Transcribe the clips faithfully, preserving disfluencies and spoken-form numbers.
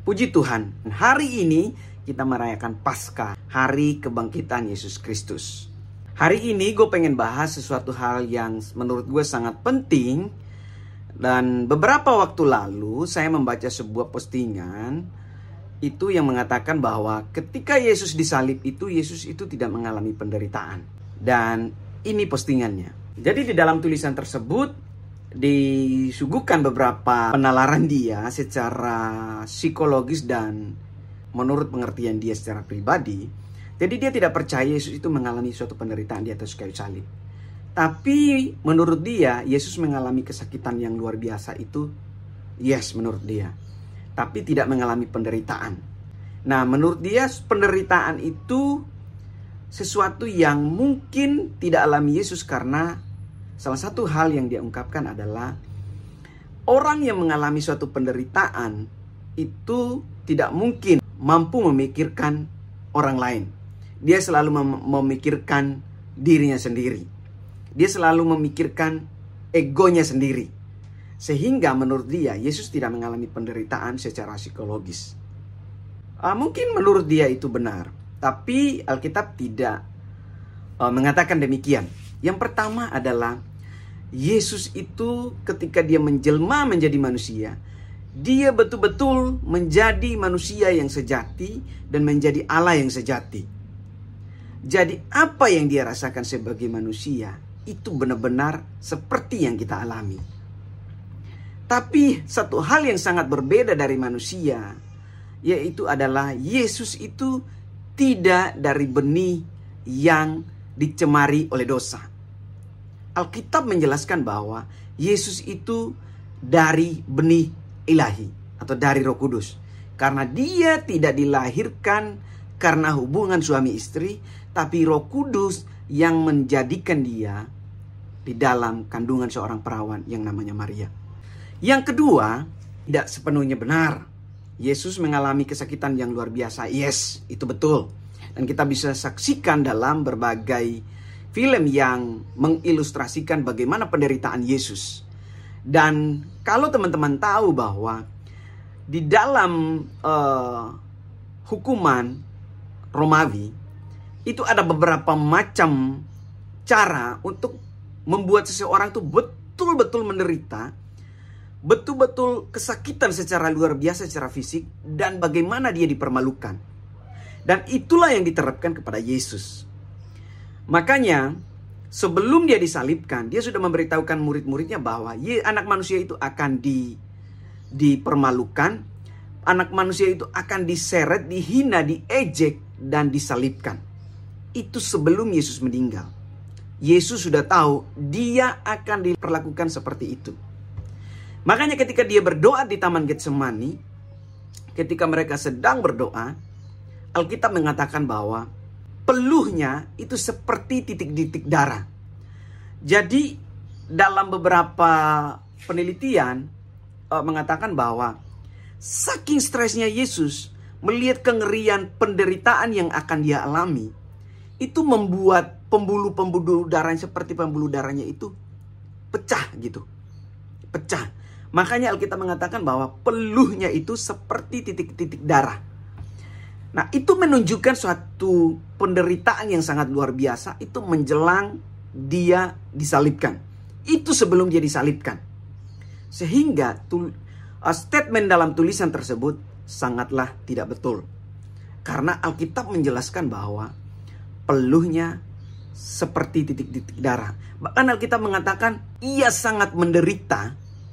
Puji Tuhan, hari ini kita merayakan Paskah, hari kebangkitan Yesus Kristus. Hari ini gue pengen bahas sesuatu hal yang menurut gue sangat penting. Dan beberapa waktu lalu saya membaca sebuah postingan itu yang mengatakan bahwa ketika Yesus disalib itu, Yesus itu tidak mengalami penderitaan. Dan ini postingannya. Jadi di dalam tulisan tersebut disuguhkan beberapa penalaran dia secara psikologis dan menurut pengertian dia secara pribadi. Jadi dia tidak percaya Yesus itu mengalami suatu penderitaan di atas kayu salib. Tapi menurut dia, Yesus mengalami kesakitan yang luar biasa itu, yes menurut dia. Tapi tidak mengalami penderitaan. Nah, menurut dia penderitaan itu sesuatu yang mungkin tidak alami Yesus, karena salah satu hal yang dia ungkapkan adalah orang yang mengalami suatu penderitaan itu tidak mungkin mampu memikirkan orang lain. Dia selalu mem- memikirkan dirinya sendiri. Dia selalu memikirkan egonya sendiri. Sehingga menurut dia, Yesus tidak mengalami penderitaan secara psikologis. Uh, mungkin menurut dia itu benar. Tapi Alkitab tidak uh, mengatakan demikian. Yang pertama adalah Yesus itu ketika dia menjelma menjadi manusia, dia betul-betul menjadi manusia yang sejati dan menjadi Allah yang sejati. Jadi apa yang dia rasakan sebagai manusia itu benar-benar seperti yang kita alami. Tapi satu hal yang sangat berbeda dari manusia, yaitu adalah Yesus itu tidak dari benih yang dicemari oleh dosa. Alkitab menjelaskan bahwa Yesus itu dari benih ilahi atau dari Roh Kudus. Karena dia tidak dilahirkan karena hubungan suami istri, tapi Roh Kudus yang menjadikan dia di dalam kandungan seorang perawan yang namanya Maria. Yang kedua, tidak sepenuhnya benar. Yesus mengalami kesakitan yang luar biasa. Yes, itu betul. Dan kita bisa saksikan dalam berbagai film yang mengilustrasikan bagaimana penderitaan Yesus. Dan kalau teman-teman tahu bahwa di dalam uh, hukuman Romawi itu ada beberapa macam cara untuk membuat seseorang itu betul-betul menderita, betul-betul kesakitan secara luar biasa secara fisik, dan bagaimana dia dipermalukan. Dan itulah yang diterapkan kepada Yesus. Makanya sebelum dia disalibkan, dia sudah memberitahukan murid-muridnya bahwa ye, anak manusia itu akan di, dipermalukan, anak manusia itu akan diseret, dihina, diejek, dan disalibkan. Itu sebelum Yesus meninggal. Yesus sudah tahu dia akan diperlakukan seperti itu. Makanya ketika dia berdoa di Taman Getsemani, ketika mereka sedang berdoa, Alkitab mengatakan bahwa peluhnya itu seperti titik-titik darah. Jadi dalam beberapa penelitian uh, mengatakan bahwa saking stresnya Yesus melihat kengerian penderitaan yang akan dia alami, itu membuat pembuluh-pembuluh darahnya seperti pembuluh darahnya itu pecah gitu. Pecah. Makanya Alkitab mengatakan bahwa peluhnya itu seperti titik-titik darah. Nah, itu menunjukkan suatu penderitaan yang sangat luar biasa. Itu menjelang dia disalibkan. Itu sebelum dia disalibkan. Sehingga tul, uh, statement dalam tulisan tersebut sangatlah tidak betul. Karena Alkitab menjelaskan bahwa peluhnya seperti titik-titik darah. Bahkan Alkitab mengatakan ia sangat menderita.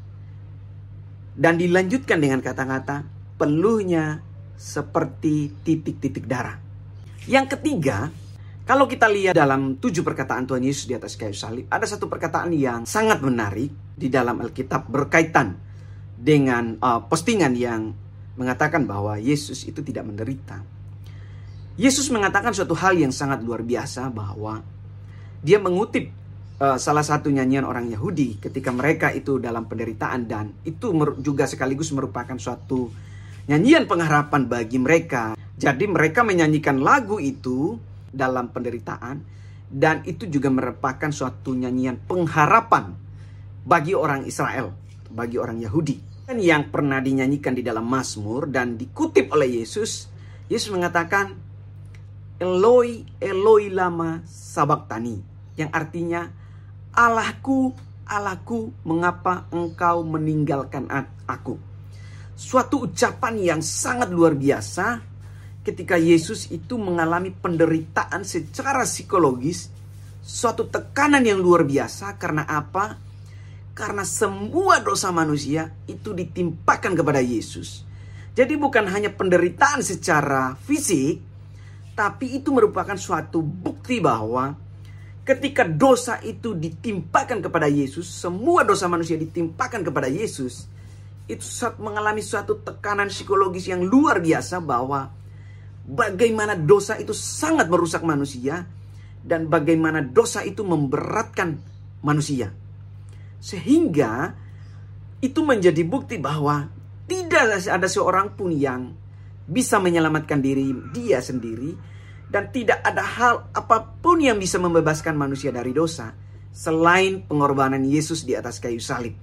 Dan dilanjutkan dengan kata-kata peluhnya seperti titik-titik darah. Yang ketiga, kalau kita lihat dalam tujuh perkataan Tuhan Yesus di atas kayu salib, ada satu perkataan yang sangat menarik di dalam Alkitab berkaitan dengan uh, postingan yang mengatakan bahwa Yesus itu tidak menderita. Yesus mengatakan suatu hal yang sangat luar biasa, bahwa dia mengutip uh, salah satu nyanyian orang Yahudi ketika mereka itu dalam penderitaan, dan itu juga sekaligus merupakan suatu nyanyian pengharapan bagi mereka. Jadi mereka menyanyikan lagu itu dalam penderitaan, dan itu juga merupakan suatu nyanyian pengharapan bagi orang Israel, bagi orang Yahudi. yang pernah dinyanyikan di dalam Mazmur dan dikutip oleh Yesus. Yesus mengatakan, Eloi, Eloi lama sabachthani, yang artinya, Allahku, Allahku, mengapa engkau meninggalkan aku? Suatu ucapan yang sangat luar biasa ketika Yesus itu mengalami penderitaan secara psikologis, suatu tekanan yang luar biasa. Karena apa? Karena semua dosa manusia itu ditimpakan kepada Yesus. Jadi bukan hanya penderitaan secara fisik, tapi itu merupakan suatu bukti bahwa ketika dosa itu ditimpakan kepada Yesus, semua dosa manusia ditimpakan kepada Yesus, itu mengalami suatu tekanan psikologis yang luar biasa bahwa bagaimana dosa itu sangat merusak manusia dan bagaimana dosa itu memberatkan manusia. Sehingga itu menjadi bukti bahwa tidak ada seorang pun yang bisa menyelamatkan diri dia sendiri, dan tidak ada hal apapun yang bisa membebaskan manusia dari dosa selain pengorbanan Yesus di atas kayu salib.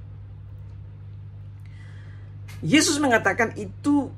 Yesus mengatakan itu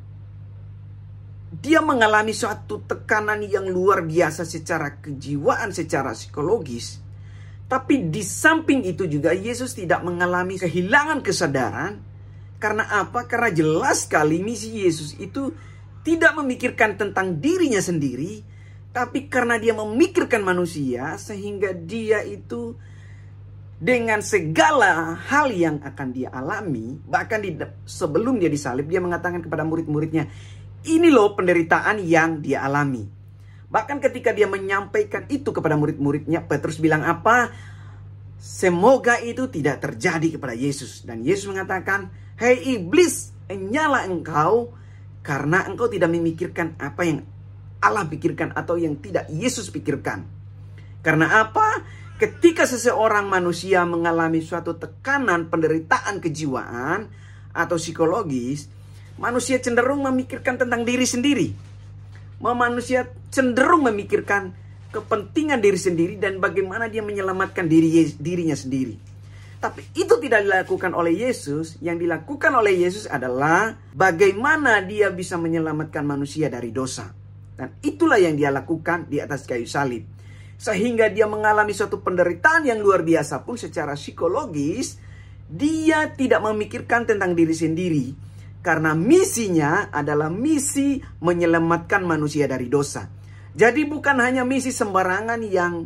dia mengalami suatu tekanan yang luar biasa secara kejiwaan, secara psikologis. Tapi di samping itu juga Yesus tidak mengalami kehilangan kesadaran. Karena apa? Karena jelas sekali misi Yesus itu tidak memikirkan tentang dirinya sendiri, tapi karena dia memikirkan manusia, sehingga dia itu dengan segala hal yang akan dia alami, bahkan di, sebelum dia disalib, dia mengatakan kepada murid-muridnya, ini loh penderitaan yang dia alami. Bahkan ketika dia menyampaikan itu kepada murid-muridnya, Petrus bilang apa? Semoga itu tidak terjadi kepada Yesus. Dan Yesus mengatakan, hei iblis, nyala engkau, karena engkau tidak memikirkan apa yang Allah pikirkan atau yang tidak Yesus pikirkan. Karena apa? Ketika seseorang manusia mengalami suatu tekanan, penderitaan kejiwaan atau psikologis, manusia cenderung memikirkan tentang diri sendiri. Manusia cenderung memikirkan kepentingan diri sendiri dan bagaimana dia menyelamatkan diri dirinya sendiri. Tapi itu tidak dilakukan oleh Yesus. Yang dilakukan oleh Yesus adalah bagaimana dia bisa menyelamatkan manusia dari dosa. Dan itulah yang dia lakukan di atas kayu salib. Sehingga dia mengalami suatu penderitaan yang luar biasa pun secara psikologis. Dia tidak memikirkan tentang diri sendiri. Karena misinya adalah misi menyelamatkan manusia dari dosa. Jadi bukan hanya misi sembarangan yang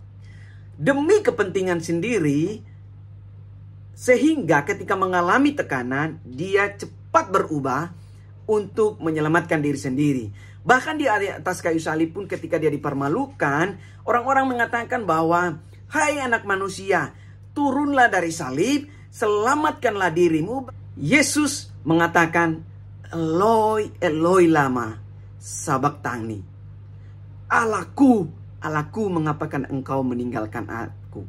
demi kepentingan sendiri, sehingga ketika mengalami tekanan, dia cepat berubah untuk menyelamatkan diri sendiri. Bahkan di atas kayu salib pun ketika dia dipermalukan, orang-orang mengatakan bahwa, hai anak manusia, turunlah dari salib, selamatkanlah dirimu. Yesus mengatakan, Eloi, Eloi lama sabachthani. Allahku, Allahku, mengapakah engkau meninggalkan aku?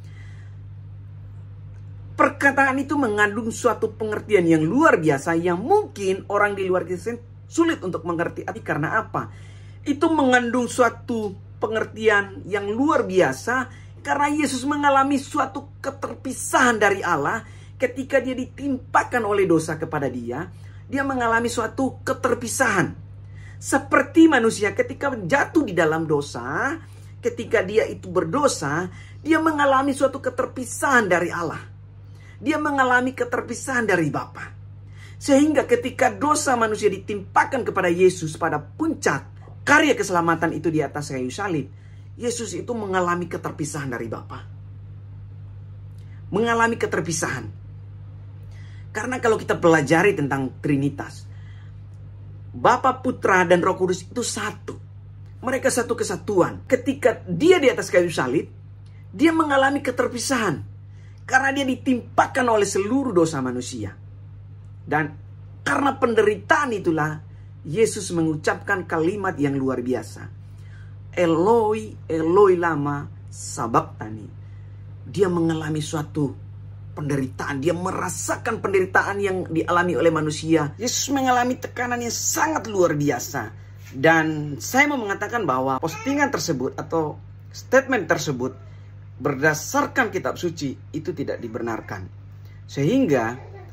Perkataan itu mengandung suatu pengertian yang luar biasa yang mungkin orang di luar Kristen sulit untuk mengerti. Karena apa? Itu mengandung suatu pengertian yang luar biasa karena Yesus mengalami suatu keterpisahan dari Allah ketika dia ditimpakan oleh dosa kepada dia. Dia mengalami suatu keterpisahan. Seperti manusia ketika jatuh di dalam dosa, ketika dia itu berdosa, dia mengalami suatu keterpisahan dari Allah. Dia mengalami keterpisahan dari Bapa. Sehingga ketika dosa manusia ditimpakan kepada Yesus pada puncak karya keselamatan itu di atas kayu salib, Yesus itu mengalami keterpisahan dari Bapa. Mengalami keterpisahan. Karena kalau kita pelajari tentang Trinitas, Bapa, Putra, dan Roh Kudus itu satu. Mereka satu kesatuan. Ketika dia di atas kayu salib, dia mengalami keterpisahan. Karena dia ditimpakan oleh seluruh dosa manusia. Dan karena penderitaan itulah, Yesus mengucapkan kalimat yang luar biasa. Eloi, Eloi lama sabachthani. Dia mengalami suatu penderitaan. Dia merasakan penderitaan yang dialami oleh manusia. Yesus mengalami tekanan yang sangat luar biasa. Dan saya mau mengatakan bahwa postingan tersebut atau statement tersebut berdasarkan kitab suci itu tidak dibenarkan. Sehingga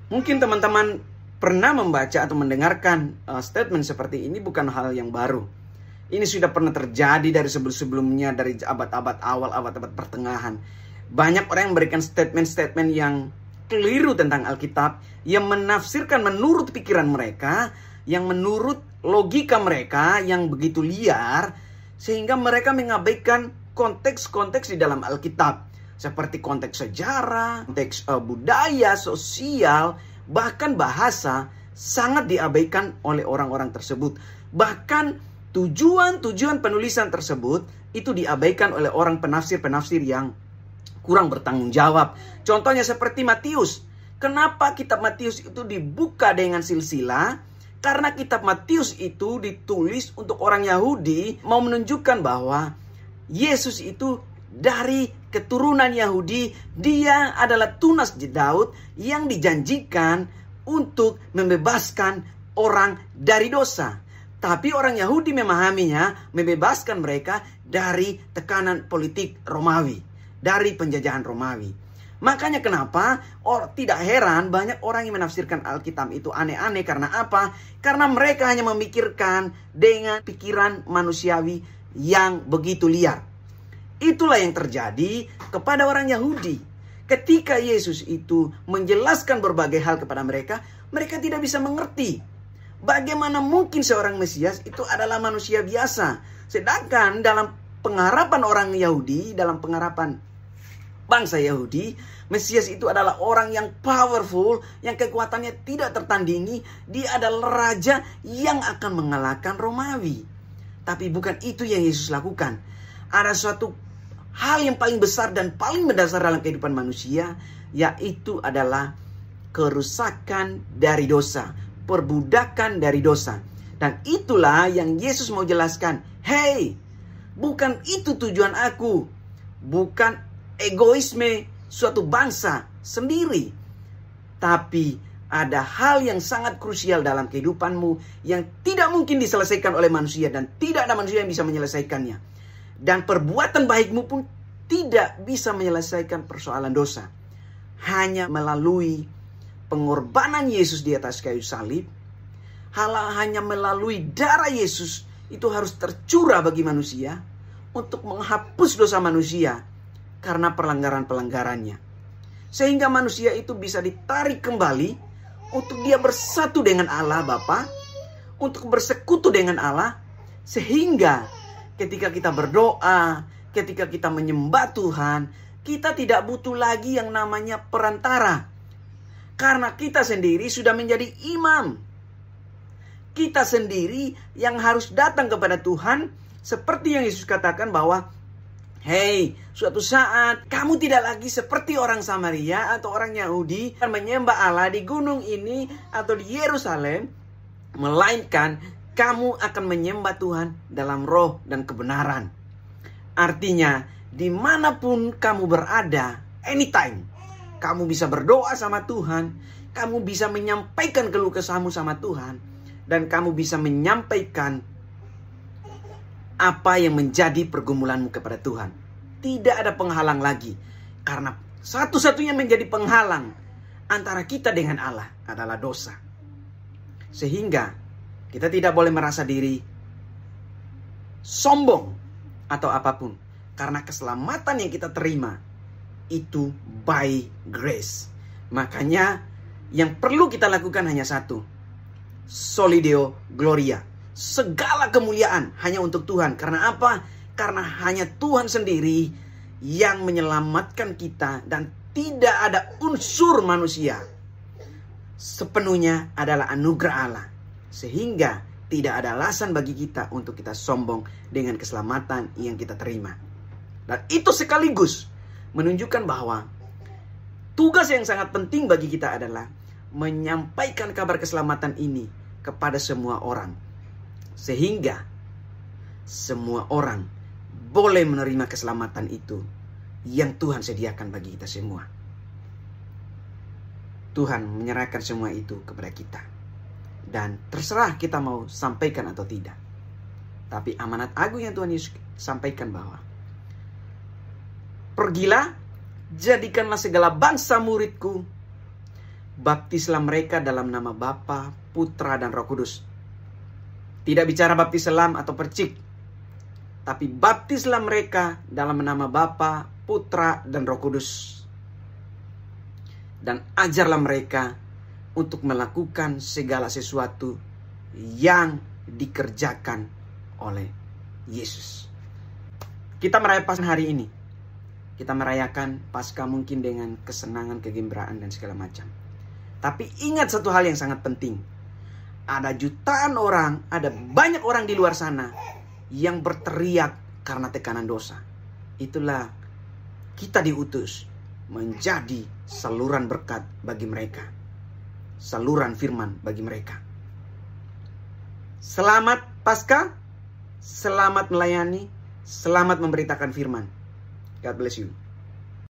Mungkin teman-teman pernah membaca atau mendengarkan uh, statement seperti ini, bukan hal yang baru. Ini sudah pernah terjadi dari sebelum-sebelumnya, dari abad-abad awal, abad-abad pertengahan. Banyak orang yang memberikan statement-statement yang keliru tentang Alkitab, yang menafsirkan menurut pikiran mereka, yang menurut logika mereka yang begitu liar, sehingga mereka mengabaikan konteks-konteks di dalam Alkitab. Seperti konteks sejarah, konteks uh, budaya, sosial, bahkan bahasa sangat diabaikan oleh orang-orang tersebut. Bahkan tujuan-tujuan penulisan tersebut itu diabaikan oleh orang penafsir-penafsir yang kurang bertanggung jawab. Contohnya seperti Matius. Kenapa kitab Matius itu dibuka dengan silsilah? Karena kitab Matius itu ditulis untuk orang Yahudi, mau menunjukkan bahwa Yesus itu dari keturunan Yahudi, dia adalah tunas Daud yang dijanjikan untuk membebaskan orang dari dosa. Tapi orang Yahudi memahaminya membebaskan mereka dari tekanan politik Romawi, dari penjajahan Romawi. Makanya kenapa or, tidak heran banyak orang yang menafsirkan Alkitab itu aneh-aneh. Karena apa? Karena mereka hanya memikirkan dengan pikiran manusiawi yang begitu liar. Itulah yang terjadi kepada orang Yahudi. Ketika Yesus itu menjelaskan berbagai hal kepada mereka, mereka tidak bisa mengerti. Bagaimana mungkin seorang Mesias itu adalah manusia biasa. Sedangkan dalam pengharapan orang Yahudi, dalam pengharapan bangsa Yahudi, Mesias itu adalah orang yang powerful, yang kekuatannya tidak tertandingi. Dia adalah raja yang akan mengalahkan Romawi. Tapi bukan itu yang Yesus lakukan. Ada suatu hal yang paling besar dan paling mendasar dalam kehidupan manusia, yaitu adalah kerusakan dari dosa, perbudakan dari dosa. Dan itulah yang Yesus mau jelaskan. Hey, bukan itu tujuan aku. Bukan egoisme suatu bangsa sendiri. Tapi ada hal yang sangat krusial dalam kehidupanmu yang tidak mungkin diselesaikan oleh manusia, dan tidak ada manusia yang bisa menyelesaikannya. Dan perbuatan baikmu pun tidak bisa menyelesaikan persoalan dosa. Hanya melalui pengorbanan Yesus di atas kayu salib, hanya melalui darah Yesus itu harus tercurah bagi manusia untuk menghapus dosa manusia karena pelanggaran-pelanggarannya. Sehingga manusia itu bisa ditarik kembali untuk dia bersatu dengan Allah Bapa, untuk bersekutu dengan Allah, sehingga ketika kita berdoa, ketika kita menyembah Tuhan, kita tidak butuh lagi yang namanya perantara. Karena kita sendiri sudah menjadi imam. Kita sendiri yang harus datang kepada Tuhan. Seperti yang Yesus katakan bahwa, hey, suatu saat kamu tidak lagi seperti orang Samaria atau orang Yahudi yang menyembah Allah di gunung ini atau di Yerusalem. Melainkan kamu akan menyembah Tuhan dalam roh dan kebenaran. Artinya, dimanapun kamu berada, anytime, kamu bisa berdoa sama Tuhan, kamu bisa menyampaikan keluh kesahmu sama Tuhan, dan kamu bisa menyampaikan apa yang menjadi pergumulanmu kepada Tuhan. Tidak ada penghalang lagi. Karena satu-satunya menjadi penghalang antara kita dengan Allah adalah dosa. Sehingga kita tidak boleh merasa diri sombong atau apapun. Karena keselamatan yang kita terima itu by grace. Makanya yang perlu kita lakukan hanya satu. Soli Deo Gloria. Segala kemuliaan hanya untuk Tuhan. Karena apa? Karena hanya Tuhan sendiri yang menyelamatkan kita. Dan tidak ada unsur manusia. Sepenuhnya adalah anugerah Allah. Sehingga tidak ada alasan bagi kita untuk kita sombong dengan keselamatan yang kita terima. Dan itu sekaligus menunjukkan bahwa tugas yang sangat penting bagi kita adalah menyampaikan kabar keselamatan ini kepada semua orang. Sehingga semua orang boleh menerima keselamatan itu yang Tuhan sediakan bagi kita semua. Tuhan menyerahkan semua itu kepada kita. Dan terserah kita mau sampaikan atau tidak. Tapi amanat agung yang Tuhan Yesus sampaikan bahwa pergilah, jadikanlah segala bangsa muridku. baptislah mereka dalam nama Bapa, Putra, dan Roh Kudus. Tidak bicara baptis selam atau percik, tapi baptislah mereka dalam nama Bapa, Putra, dan Roh Kudus. Dan ajarlah mereka untuk melakukan segala sesuatu yang dikerjakan oleh Yesus. Kita merayakan hari ini. Kita merayakan Paskah mungkin dengan kesenangan, kegembiraan, dan segala macam. Tapi ingat satu hal yang sangat penting. Ada jutaan orang, ada banyak orang di luar sana yang berteriak karena tekanan dosa. Itulah kita diutus menjadi saluran berkat bagi mereka. Saluran firman bagi mereka. Selamat Paskah, selamat melayani, selamat memberitakan firman. God bless you.